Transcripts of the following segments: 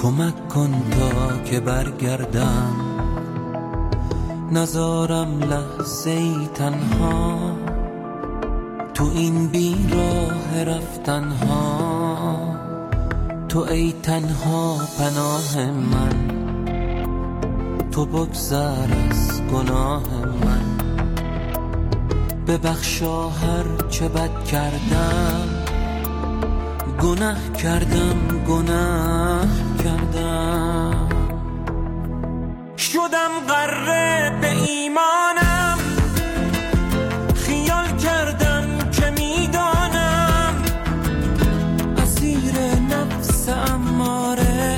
کمک کن تا که برگردم، نذارم لحظه ای تنها تو این بیراه رفتنها. تو ای تنها پناه من، تو بگذر از گناه من. ببخشا هر چه بد کردم، گناه کردم گناه کردم. شدم غره به ایمانم، خیال کردم که میدانم اسیر نفس اماره.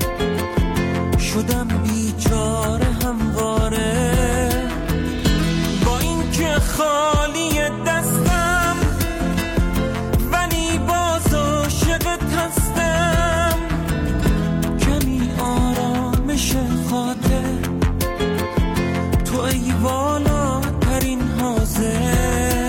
شدم بیچاره همواره، با این که خالی دستم ولی باز عاشقت هستم. کمی آرامش خاطر، تو ای والاترین حاضر.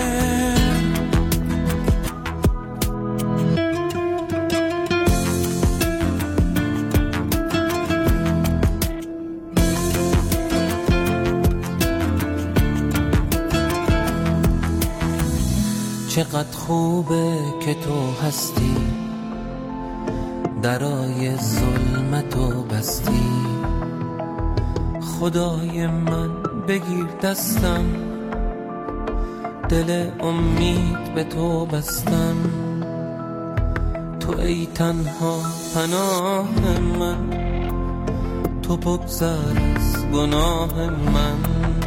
چقدر خوبه که تو هستی، درای ظلمتو بستی. خدای من بگیر دستم، دل امید به تو بستم. تو ای تنها پناه من، تو بگذر از گناه من.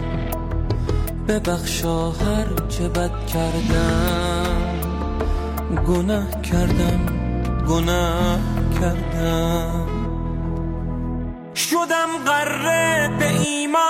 ببخشا هر چه بد کردم، گناه کردم گناه کردم. شدم غره به ایمان،